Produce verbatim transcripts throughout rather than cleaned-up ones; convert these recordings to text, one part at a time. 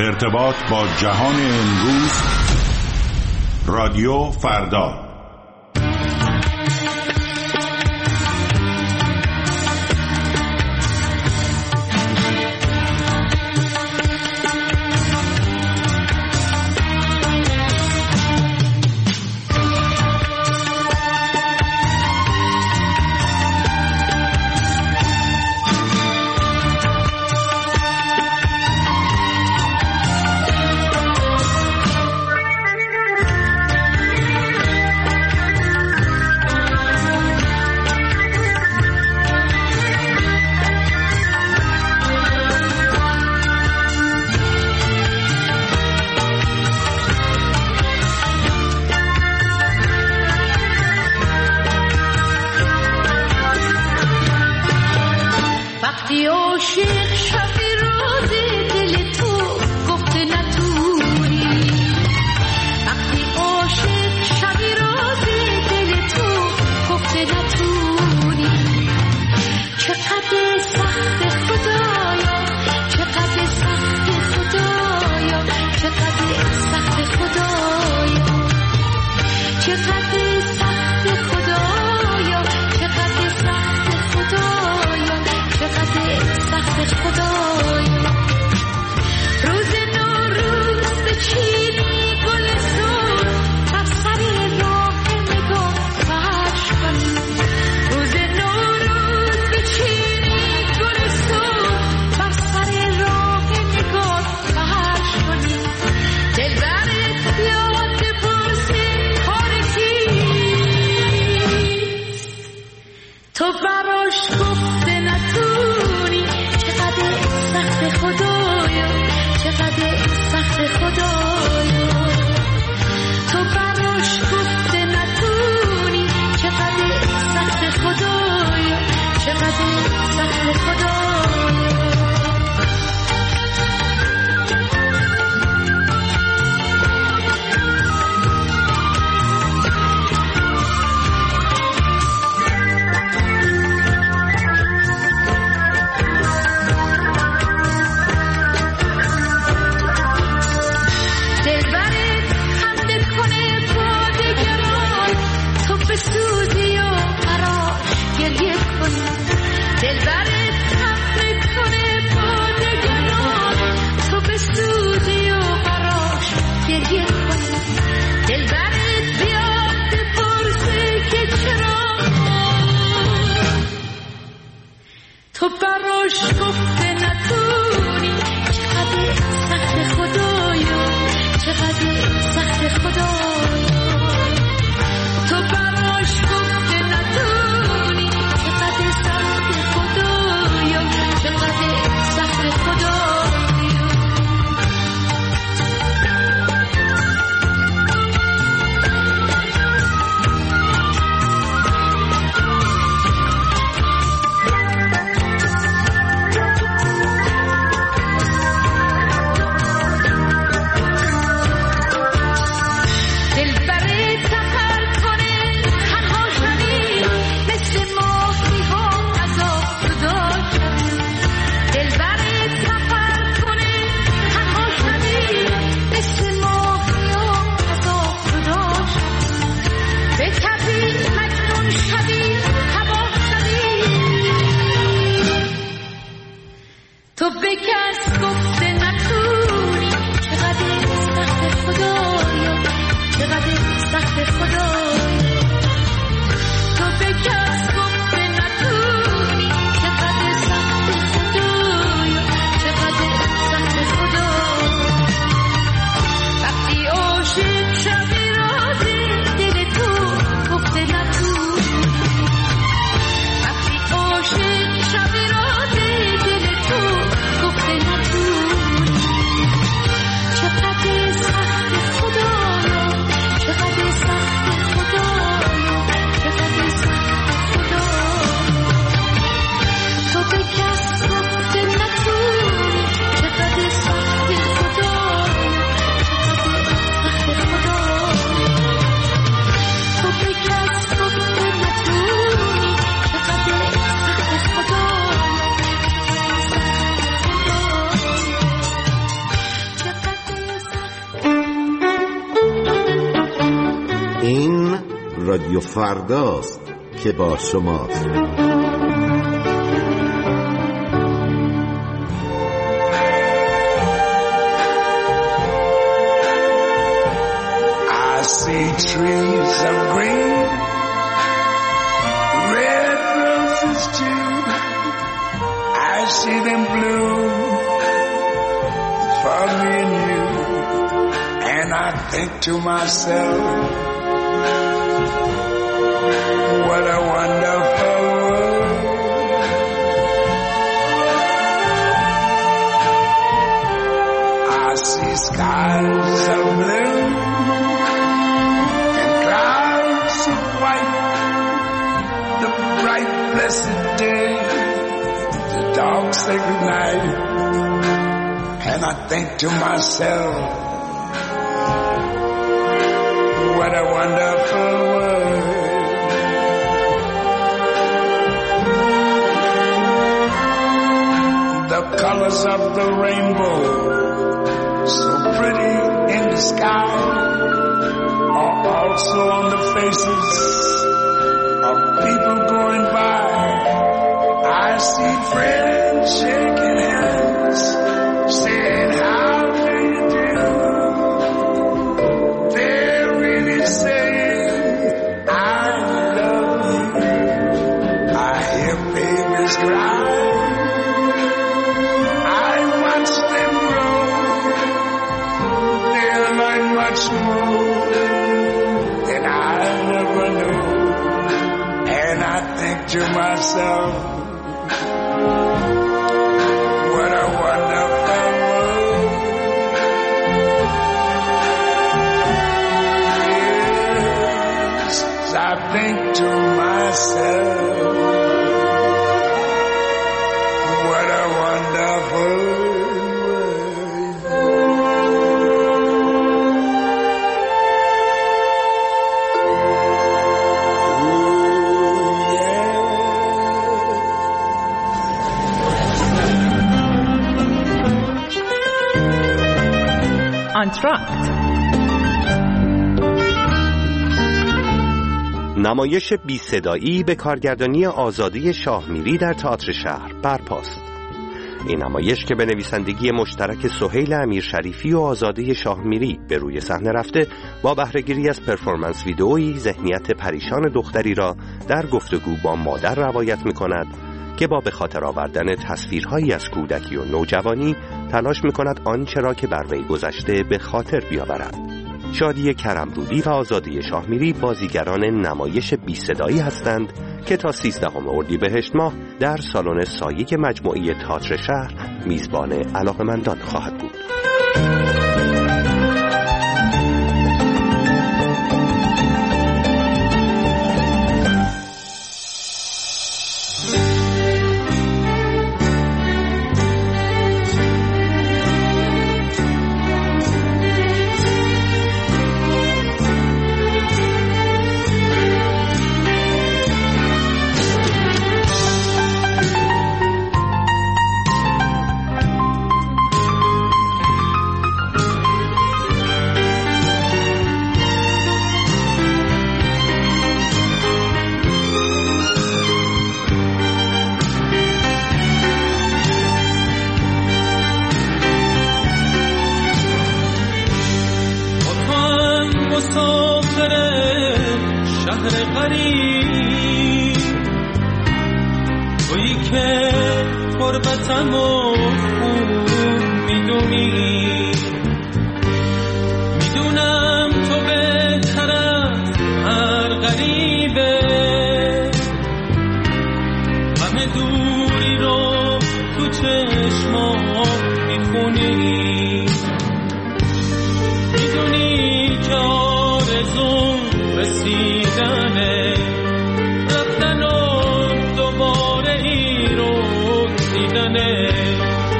ارتباط با جهان امروز، رادیو فردا. دلبرت هم رادیو فرداست که با شماست. I see trees of green, red roses too. I see them bloom for me and you. And I think to myself, what a wonderful world. I see skies of blue and clouds of white, the bright blessed day, the dark sacred night. And I think to myself, what a wonderful world. The colors of the rainbow, so pretty in the sky, are also on the faces of people going by. I see friends shaking hands, saying how do you do. They're really saying I love you. I hear babies cry, I watch them grow. They'll learn much more than I never knew. And I think to myself, what a wonderful world. Yes, I think to myself, what a wonderful world. آنتراکت، نمایش بی صدایی به کارگردانی آزاده شاهمیری در تئاتر شهر برپاست. این نمایش که به نویسندگی مشترک سهیل امیرشریفی و آزاده شاهمیری به روی صحنه رفته، با بهره‌گیری از پرفورمنس ویدئویی ذهنیت پریشان دختری را در گفتگو با مادر روایت می‌کند که با به خاطر آوردن تصویرهایی از کودکی و نوجوانی تلاش می‌کند آنچه را که بر وی گذشته به خاطر بیاورد. شادی کرمرودی و آزاده شاهمیری بازیگران نمایش بی صدایی هستند که تا سیزدهم اردیبهشت ماه در سالن سایه مجموعه تئاتر شهر میزبان علاقه‌مندان خواهد بود. رفتن و دوباره ای رو دیدنه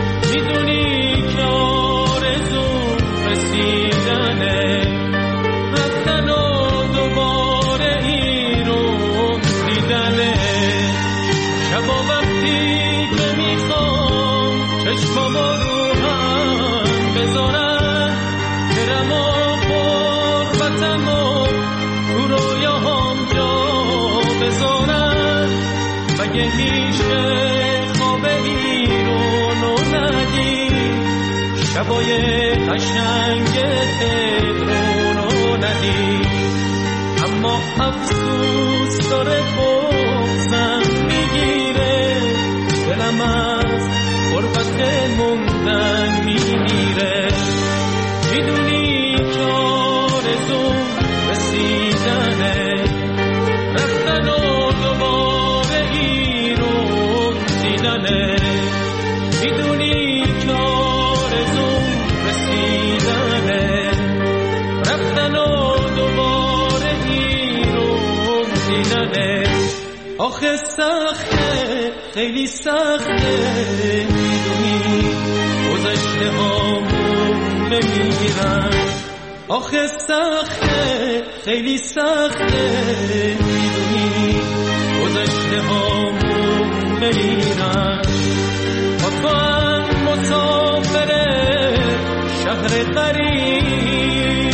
شبای قشنگ تهران رو ندید، اما افسوس داره بغضم میگیره، دلم از غربت موندن میمیره. میدونی که آرزوم رسیدنه، رفتن و دوباره این رو دیدنه. میدونی که آرزوم رسیدنه، رفتن و دوباره این رو دیدنه. آخه سخته، خیلی سخته، میدونی گذشته هامون بمیرن. آخه سخته، خیلی سخته، میدونی گذشته هامون بمیرن. با تو هم مسافره شهر غریب،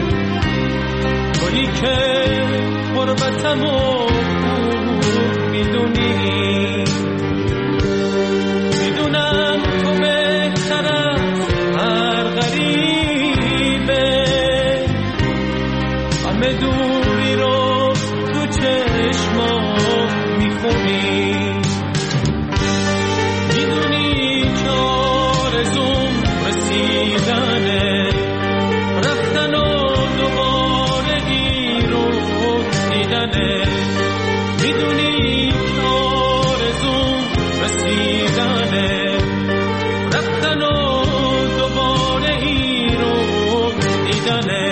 تویی که غربتمو خوب میدونی. میدونم تو بهتر از هر غریبه، همه دوری رو تو چشمات میخونی. میدونی که آرزوم رسیدنه، رفتن و دوباره این رو دیدنه. میدونی که آرزوم رسیدنه، رفتن و دوباره این رو دیدنه.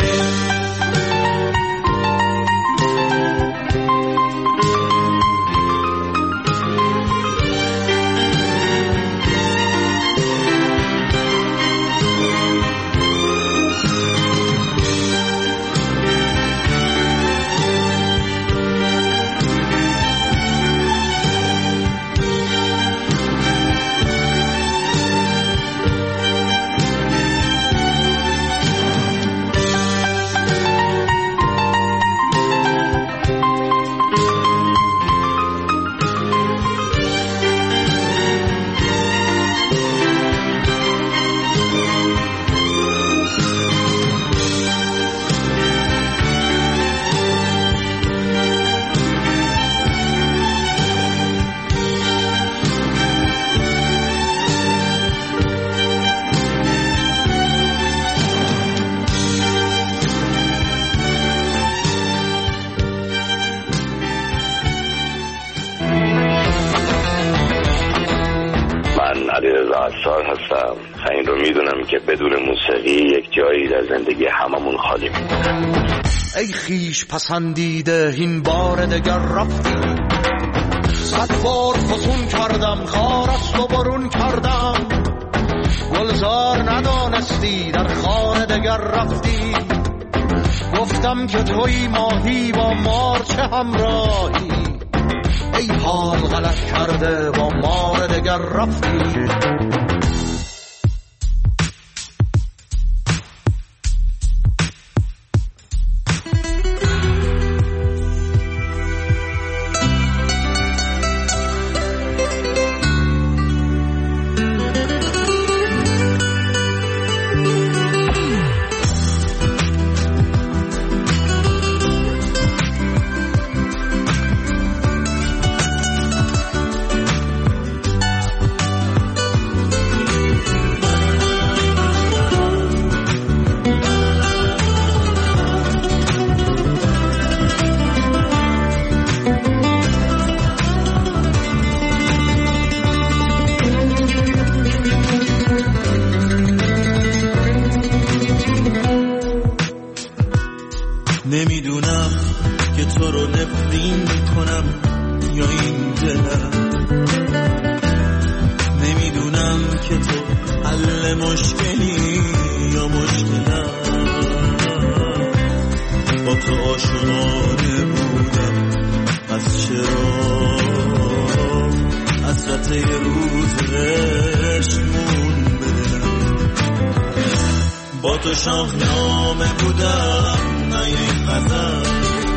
هستم. این رو میدونم که بدون موسیقی یک جایی در زندگی هممون خالی میمونه. ای خیش پسندیده این بار دگر رفتی، صد بار فسون کردم خارست و برون کردم، گلزار ندانستی در خانه دگر رفتی. گفتم که توی ماهی با مار چه همراهی، ای حال غلط کرده با مار دگر رفتی. نمیدونم که تو رو نفرین کنم یا این دلم، نمیدونم که تو حل مشکلی یا مشکلم. با تو آشنانه بودم از چرا حسرت روز عشقمون بدلم. با تو شاهنامه بودم نه یک غزل،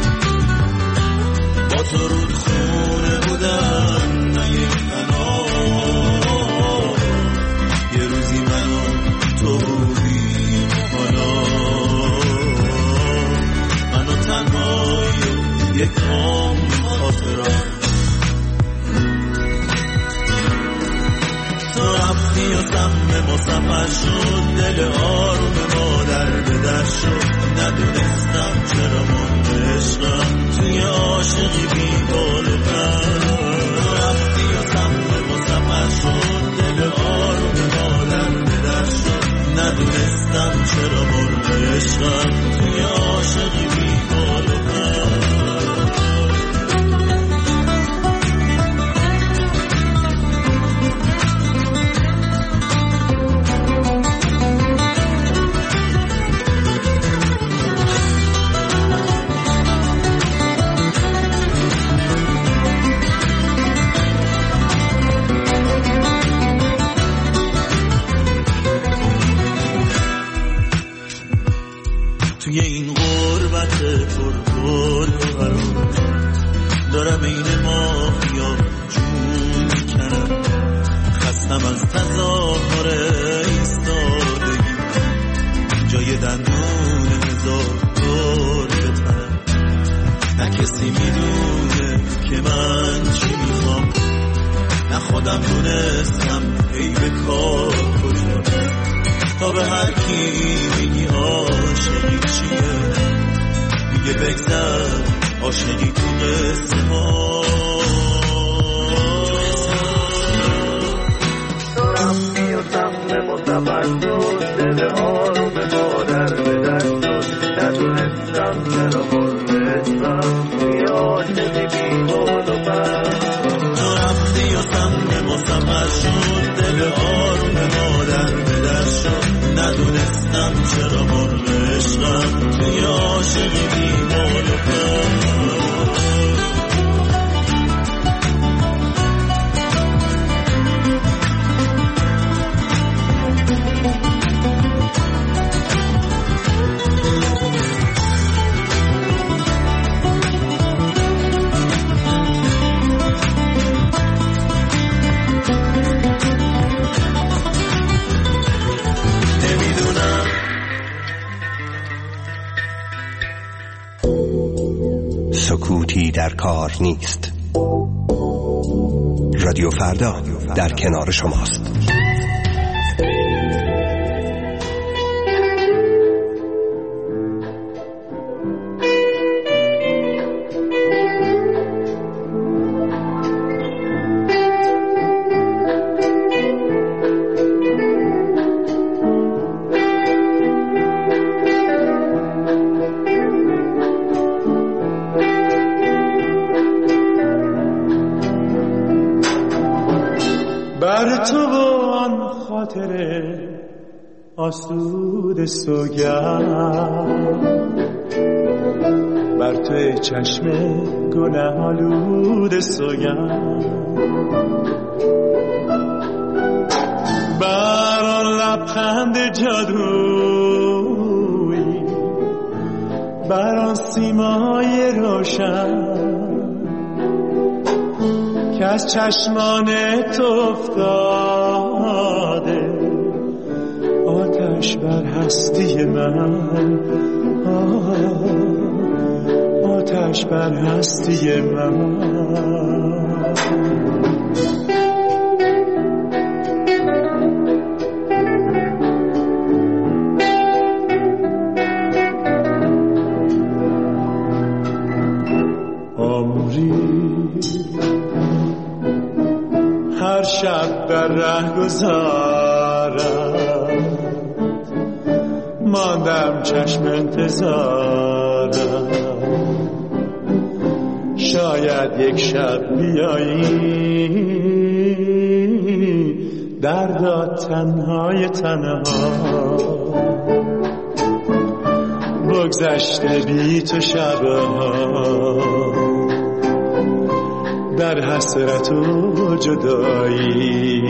با تو رودخونه بودم نه یک فنا. یه روزی منو تو سفر شد دل آروم مادر به در شد ندونستم چرا مرد عشقم توی عاشقی بی بال و پر رفتی و سمت با سفر شد دل آروم مادر به در شد ندونستم چرا مرد عشقم توی عاشقی بی بال و پر توی این غربت پرگل و قرار دارم این مافیا جون میکنم خستم از تظاهر ایستادگی جای دندون هزار دور بتنم نه کسی میدونه که من چی میخوام نه خودم دونستم ای به کار کجا تا به هر کی میگی عاشقی چیه میگه بگذر عاشقی تو قصه ها تو رفتی و سمت مصفر شد دل آروم مادر به در شد ندونستم چرا مرد توی عاشقی بی بال و پر تو رفتی و سمت مصفر شد دل آروم مادر به در شد ندونستم چرا مرد عشقم توی عاشقی بی بال و پر سکوتی در کار نیست. رادیو فردا در کنار شماست. بر تو و آن خاطر آسود سوگند بر توی چشم گناه آلود سوگند بر آن لبخند جادویی بر آن سیمای روشن که از چشمان تو افتاده آتش بر هستی من آتش بر هستی من هر شب در ره گذارم ماندم چشم انتظارم شاید یک شب بیایی دردا تنهای تنها بگذشته بی تو شبها در حسرت و جدایی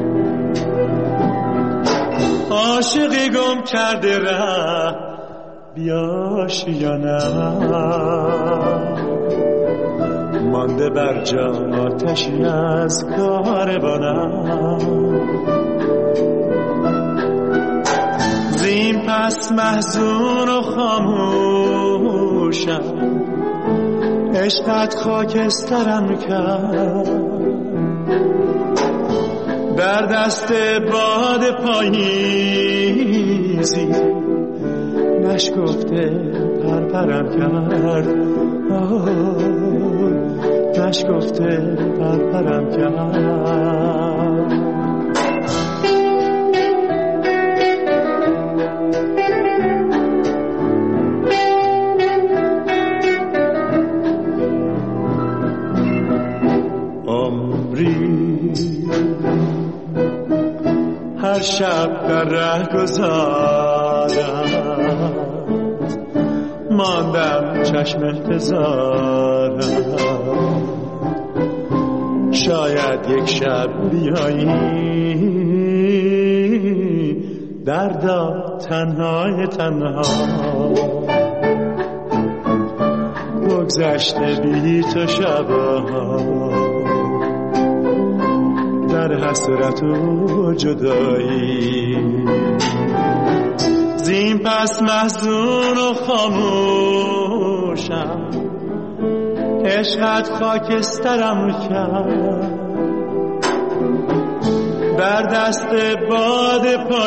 عاشقی گم کرده ره بیاشی یا نه، مانده بر جا آتشی از کاروانم. زین پس محزون و خاموشم، عشقت خاکسترم کرد. در دست باد پاییزی نشکفته پرپرم کرد. نشکفته پرپرم کرد. هر شب در ره گذارم، ماندم چشم انتظارم. شاید یک شب بیایی دردا تنهای تنها. بگذشته بی تو شبها در حسرت و جدایی. زین پس محزون و خاموشم، عشقت خاکسترم کرد. در دست باد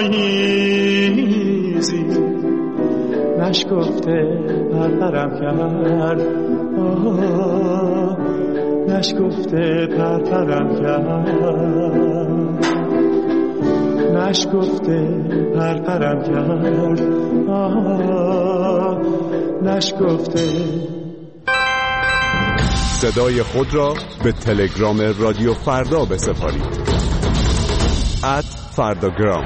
پاییزی نشکفته پرپرم کرد. آه نشکفته پرپرم کرد. نشکفته پرپرم کرد. آه نشکفته. صدای خود را به تلگرام رادیو فردا بسپارید. ات فرداگرام.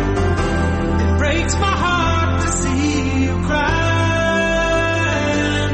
Breaks my heart to see you cry.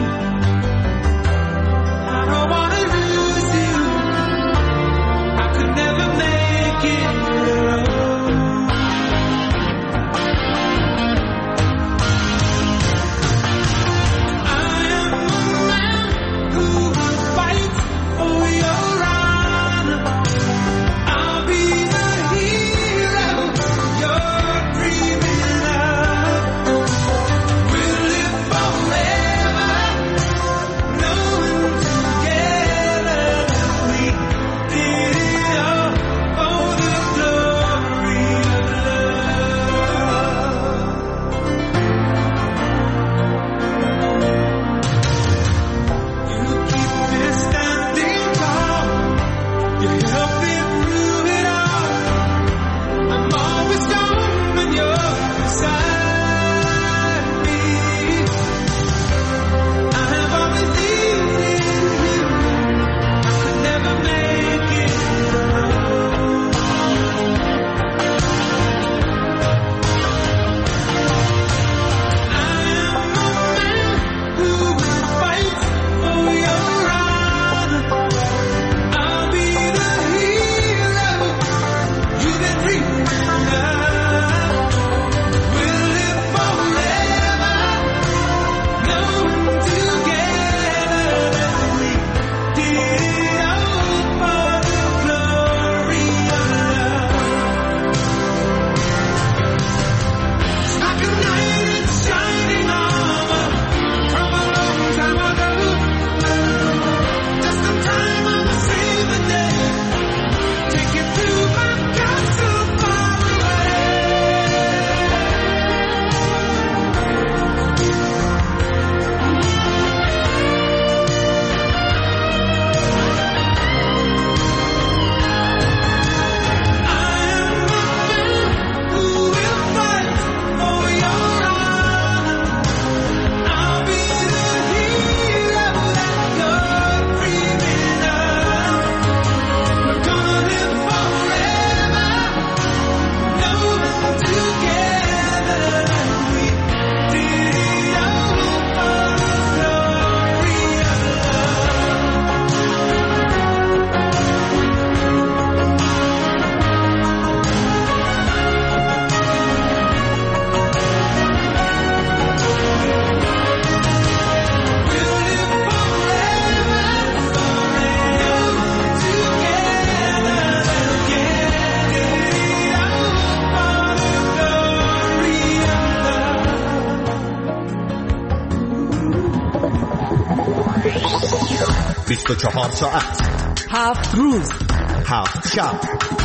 بیست و چهار ساعت، هفت روز، هفت شب،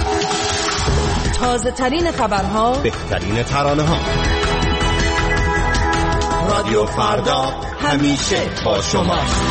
تازه ترین خبرها، بهترین ترانه ها. رادیو فردا همیشه با شماست.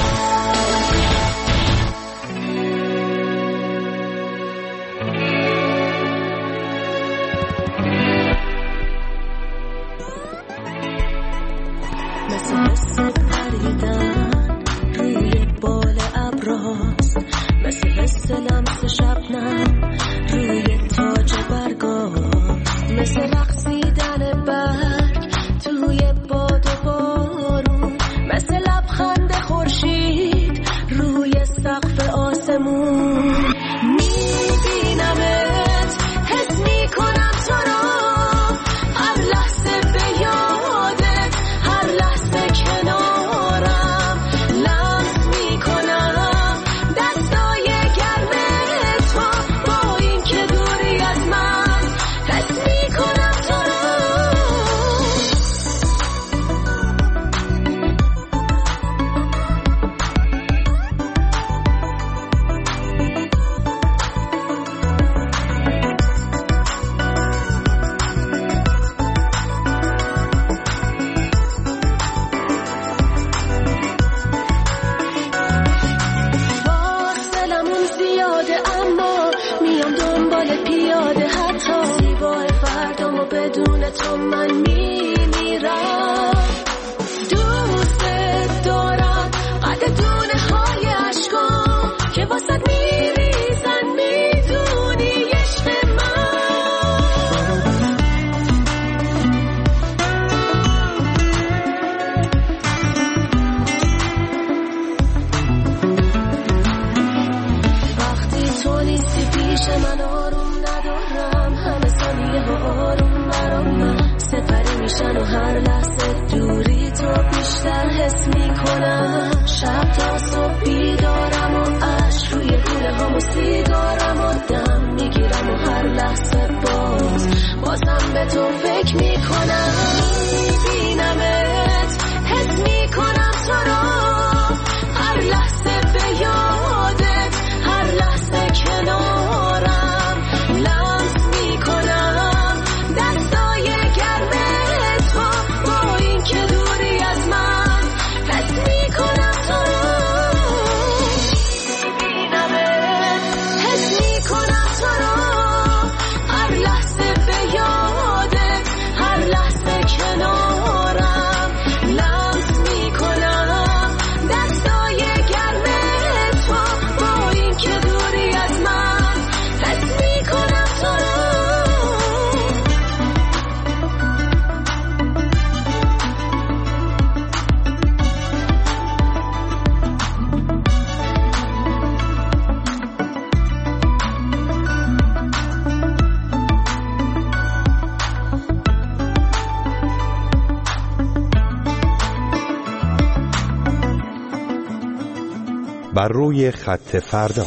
بر روی خط فردا.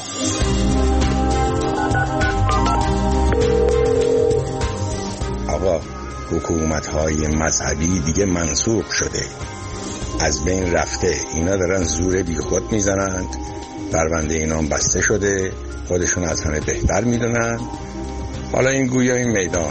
آقا حکومت‌های مذهبی دیگه منسوخ شده، از بین رفته، اینا دارن زور بی خود میزنند، پرونده اینا بسته شده، خودشون از همه بهتر میدونن. حالا این گویا این میدان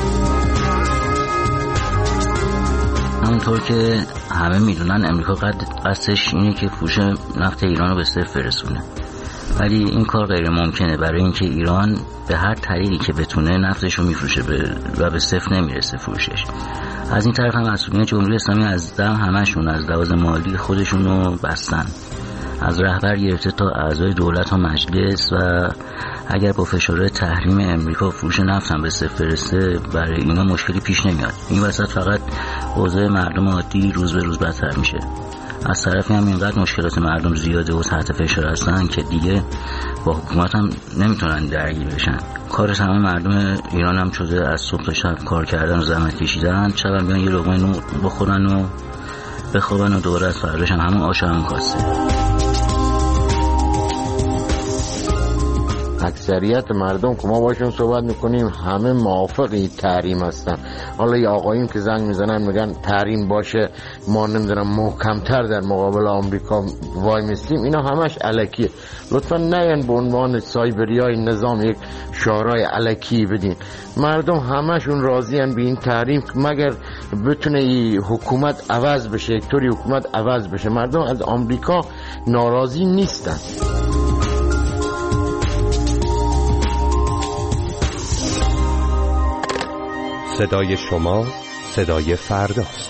همونطور که همه میدونن امریکا قصدش اینه که فروش نفت ایران رو به صفر برسونه، ولی این کار غیر ممکنه، برای اینکه ایران به هر طریقی که بتونه نفتش رو میفروشه و به صفر نمیرسه فروشش. از این طرف هم مسئولین جمهوری اسلامی از دم همشون از لحاظ مالی خودشون رو بستن، از رهبر گرفته تا اعضای دولت و مجلس، و اگر با فشار تحریم امریکا فروش نفت هم به صفر برسه برای اینا مشکلی پیش نمیاد. این وسط فقط اوضاع مردم عادی روز به روز بدتر میشه. از طرفی هم اینقدر مشکلات مردم زیاده و تحت فشار هستن که دیگه با حکومت هم نمیتونن درگیر بشن. کار تمام مردم ایران هم شده از صبح تا شب کار کردن و زحمت کشیدن، شب هم بیان یه لقمه نون بخورن و بخوابن و دوباره از فرداش هم همون آش همون کاسه. اکثریت مردم که ما باشون صحبت میکنیم همه موافقی تحریم هستن، حالا یه آقایون که زنگ میزنن میگن تحریم باشه ما نمیدونم محکمتر در مقابل آمریکا وای میستیم، اینا همش الکیه. لطفا نیان به عنوان سایبریای نظام یک شعارهای الکی بدین. مردم همشون راضیان به این تحریم مگر بتونه این حکومت عوض بشه، یک طوری حکومت عوض بشه. مردم از آمریکا ناراضی نیستن. صدای شما صدای فرداست.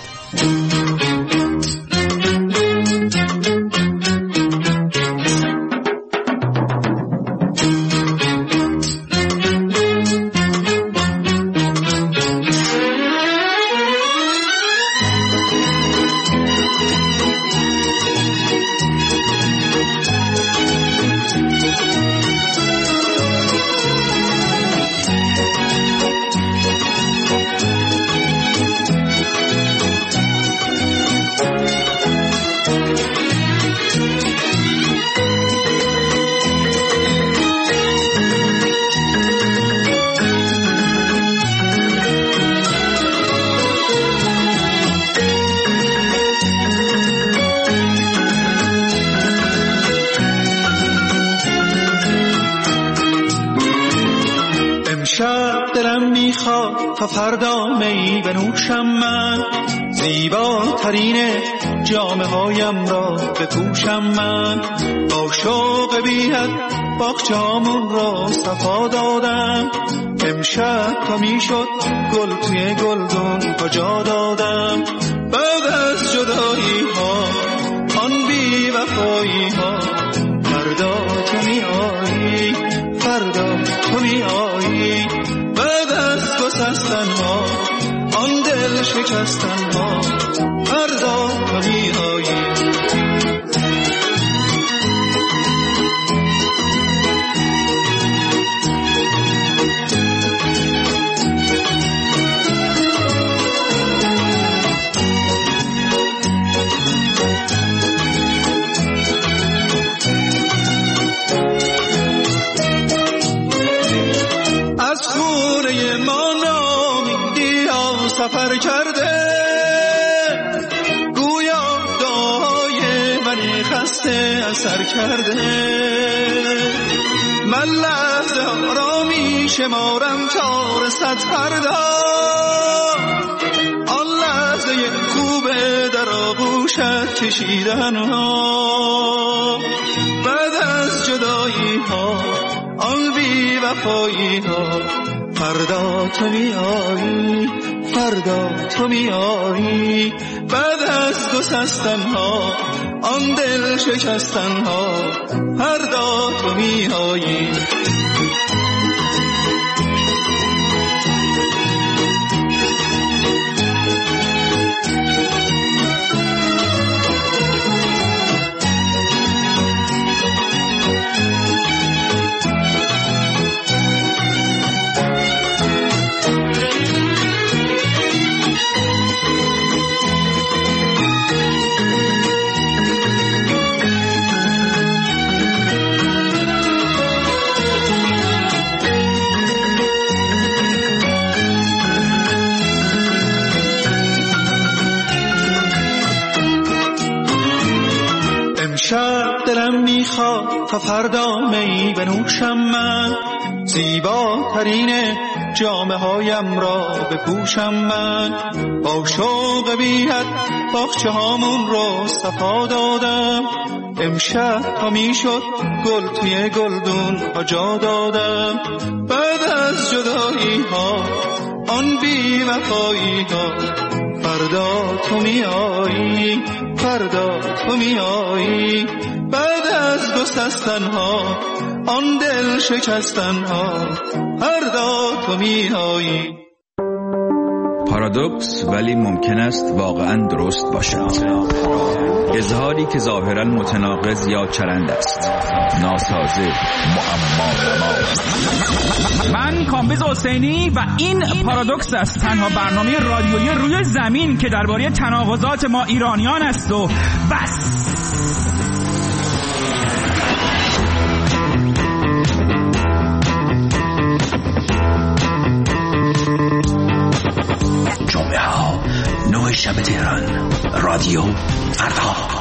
تا فردا می بنوشم من، زیباترین جامه هایم را بپوشم من. با شوق بی‌حد باغچه‌هامون را صفا دادم، امشب تا میشد گل توی گلدون کجا دادم. بعد از جدایی ها آن بی وفایی ها، فردا تو می آیی، فردا تو می آیی. بعد از گسستن ها آن دل شکستن ها، فردا تو می آیی. سفر کرده گویا دعای من خسته اثر کرده. من لحظه را می شمارم تا رسد فردا، آن لحظه خوبه در آغوشت کشیدن ها. بعد از جدایی ها آن بی وفایی ها، فردا تو می آیی، فردا تو می آیی. بعد از گسستن ها آن دل شکستن ها، فردا تو می آیی. شب دلم میخواد تا فردا می بنوشم من، زیباترین جامه هایم را بپوشم من. با شوق بی‌حد باغچه هامون رو صفا دادم، امشب تا میشد گل توی گلدون ها جا دادم. بعد از جدایی ها آن بی وفایی ها، فردا تو می آیی، فردا تو می آیی. بعد از گسستن ها آن دل شکستن ها، فردا تو می آیی. پارادوکس ولی ممکن است واقعا درست باشد. اظهاری که ظاهرا متناقض یا چرند است، ناسازه، معما نما. من کامبیز حسینی و این پارادوکس است، تنها برنامه رادیویی روی زمین که درباره تناقضات ما ایرانیان است و بس. نو شب تهران. رادیو فردا.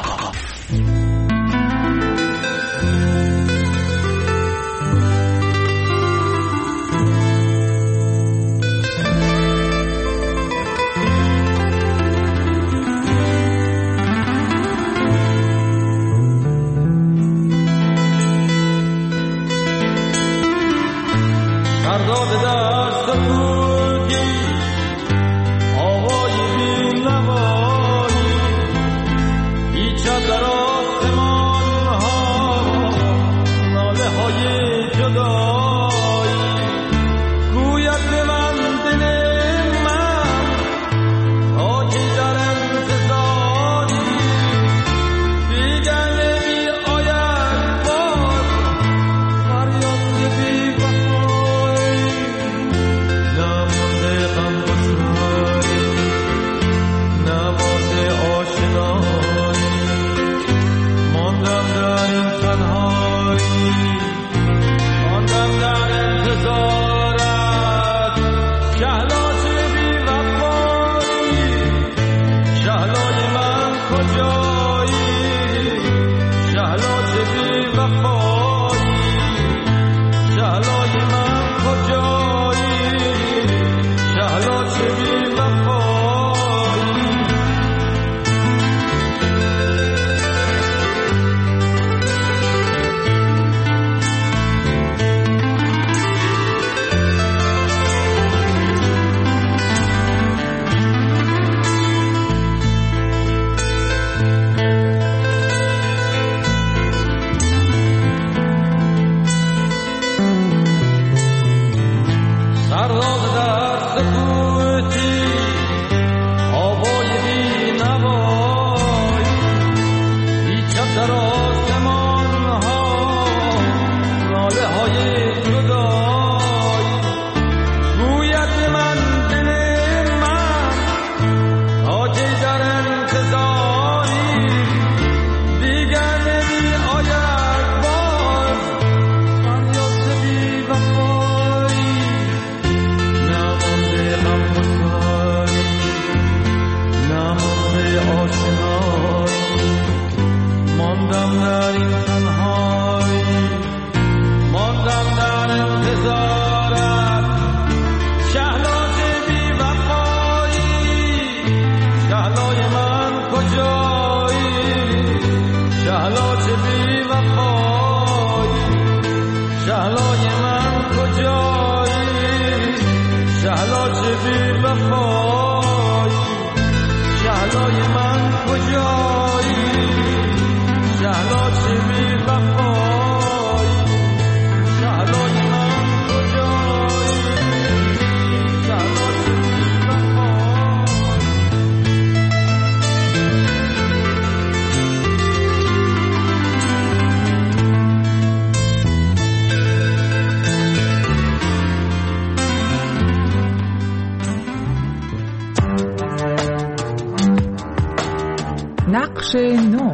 نقش نو.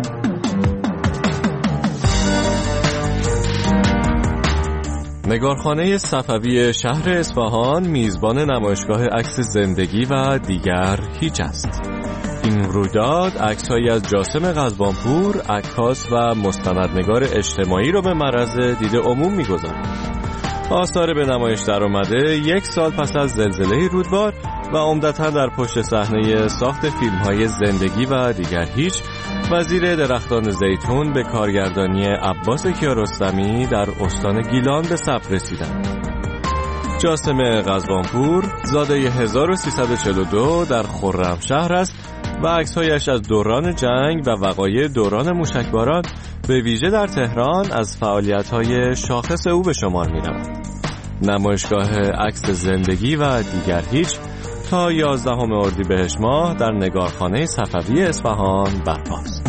نگارخانه صفوی شهر اصفهان میزبان نمایشگاه عکس زندگی و دیگر هیچ است. این رویداد عکس‌هایی از جاسم قزوانپور، عکاس و مستندنگار اجتماعی را به معرض دید عموم می‌گذارد. آثار به نمایش درآمده یک سال پس از زلزله رودبار و عمدتاً در پشت صحنه ساخت فیلم‌های زندگی و دیگر هیچ، وزیر درختان زیتون به کارگردانی عباس کیارستمی در استان گیلان به ثبت رسیدند. جاسم قزوانپور زاده هزار و سیصد و چهل و دو در خرمشهر است و عکس‌هایش از دوران جنگ و وقایع دوران موشکباران به ویژه در تهران از فعالیت‌های شاخص او به شمار می‌رود. نمایشگاه عکس زندگی و دیگر هیچ تا یازدهم اردیبهشت ماه در نگارخانه صفوی اصفهان برپاست.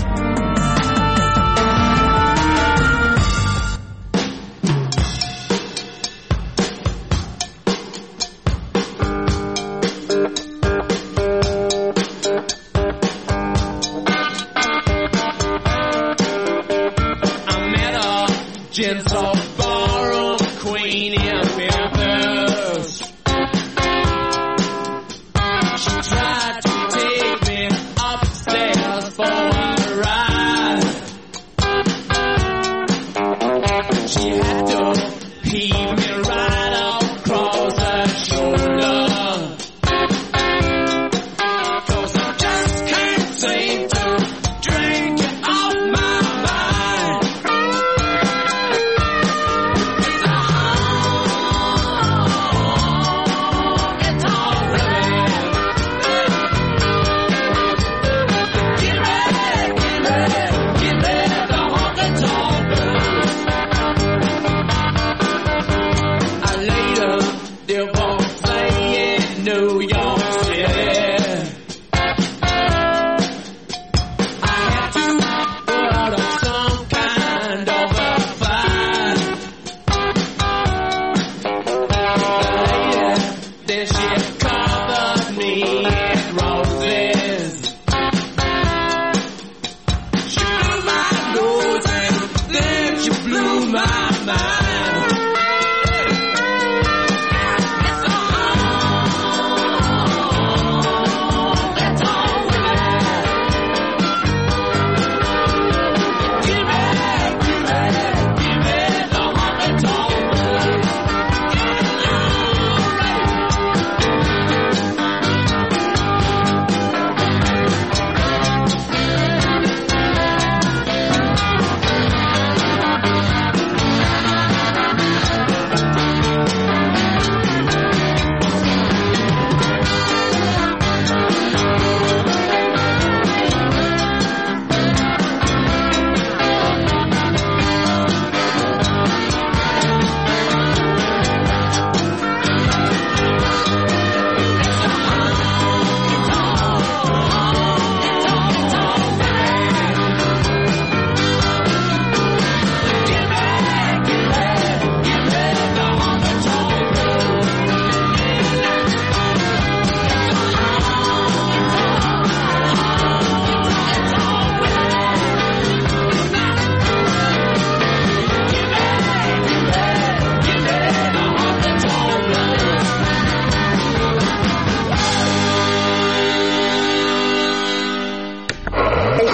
She tried to take me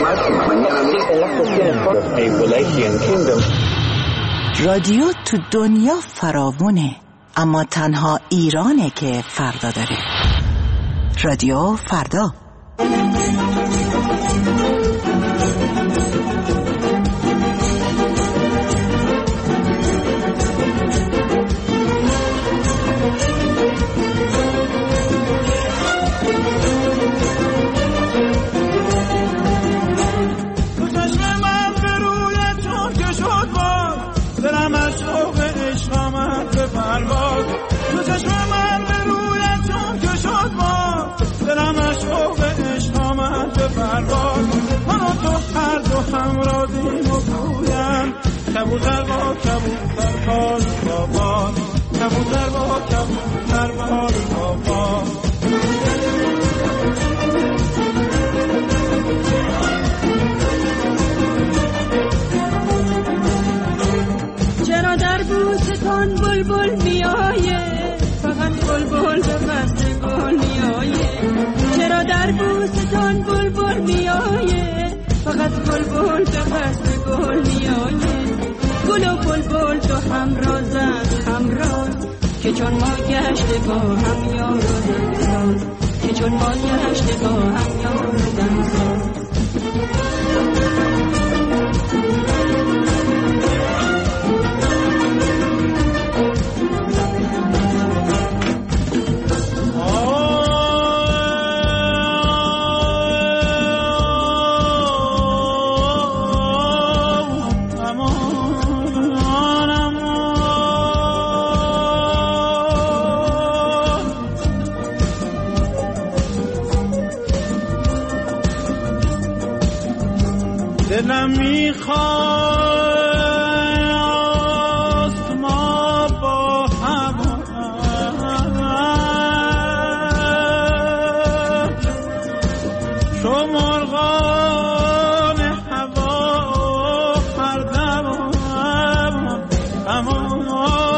رادیو تو دنیا فراوونه، اما تنها ایرانه که فردا داره. رادیو فردا. کبوتر با کبوتر بال بابا، کبوتر با کبوتر بال بابا. چرا در بوستان بلبل میآیه، فقط بلبل به قصد گل میآیه. چرا در بوستان بلبل میآیه، فقط بلبل به قصد گل میآیه. گل و بلبل تو همرازند همراز، که چون ما گشته با هم یار و دمساز، که چون ما گشته با هم یار و دمساز. دلم میخواست ما با هم چو مرغان هوا پردم اما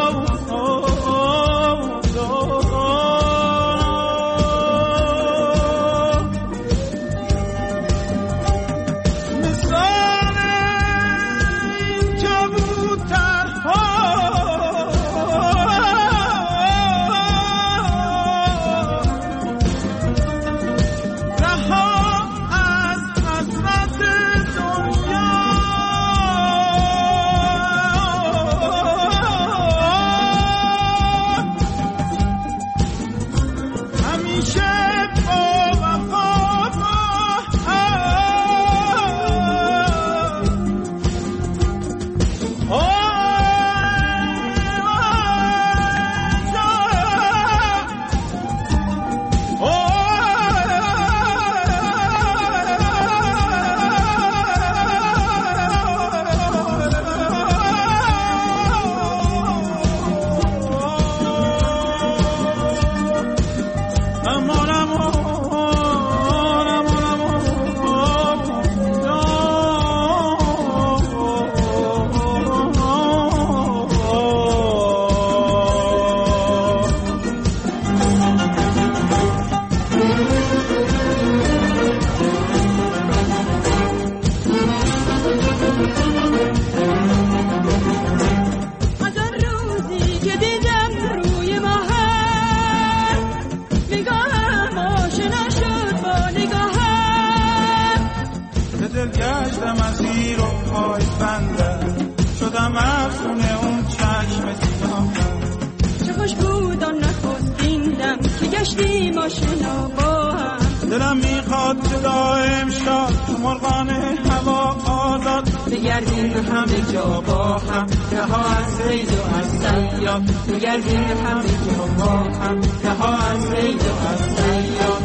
دلم میخواد که دائم شاد مرغان هوا آزاد بگردیم همه جا با هم، رها از رید و از صیاد. بگردیم همه جا با هم، رها از رید و از صیاد.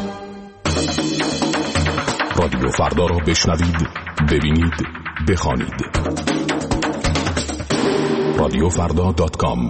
رادیو فردا را بشنوید، ببینید، بخوانید. رادیو فردا دات کام.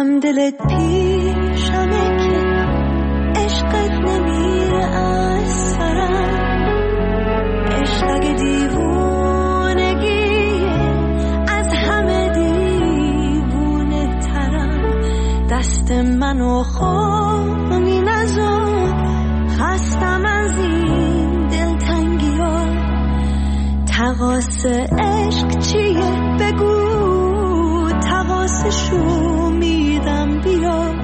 هم دلت پیشمه که عشقت نمیره از سرم، عشق اگه دیوونگیه از همه دیوونه ترم. دست منو خوامی نزار، خستم از این دلتنگی ها. تقاس عشق چیه بگو، تقاسشو میدم. بیا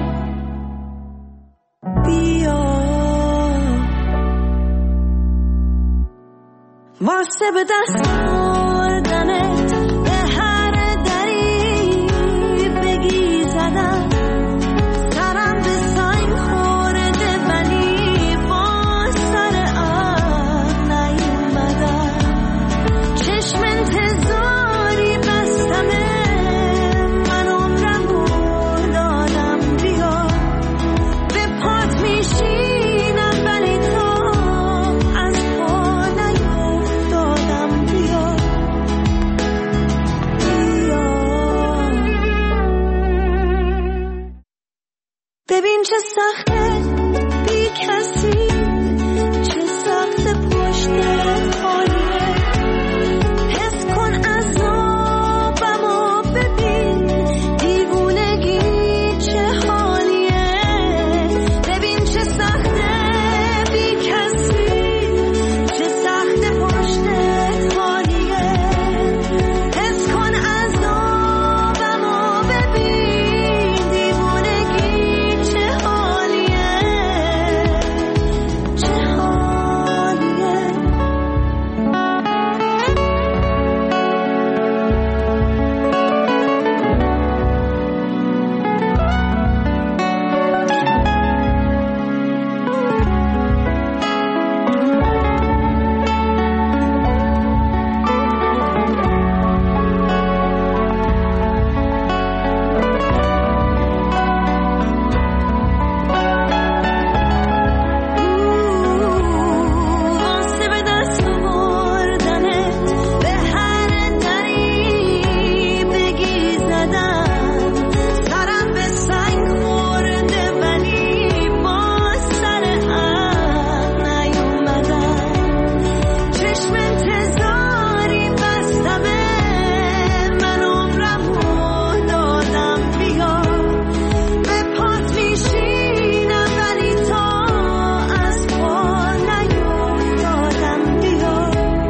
بیا واسه به دست آوردنت به هر دری بگی زدم. سرم به سنگ خورده ولی با سر آب نیومدم. چشم انتظاری بستمه، من عمرمو دادم. بیا به پات میشینم ولی تو از پا نیفتادم. بیا بیا ببین چه سخته بی کسی، چه سخت پشت خالیه. حس کن عذابمو ببین، دیوونگی چه حالیه. ببین چه سخته بی کسی، چه سخت پشت خالیه. حس کن عذابمو ببین، دیوونگی چه حالیه چه حالیه. واسه به دست آوردنت به هر دری بگی زدم. سرم به سنگ خورده ولی با سر هم نیومدم. چشم انتظاری بستمه، من عمرمو دادم. بیا به پات میشینم ولی تو از پا نیفتادم. بیا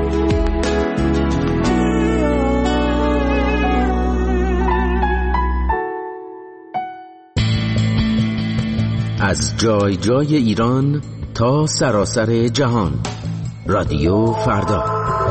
از جای جای ایران تا سراسر جهان، رادیو فردا.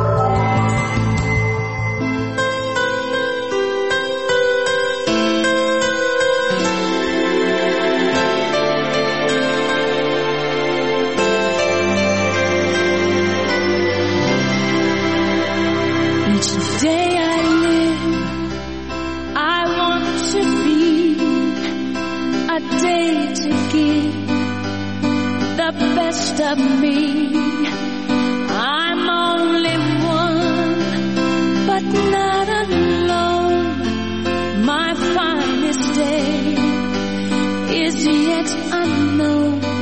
Each day I live, I want to be a day to give the best of me. I'm only one, but not alone. My finest day is yet unknown.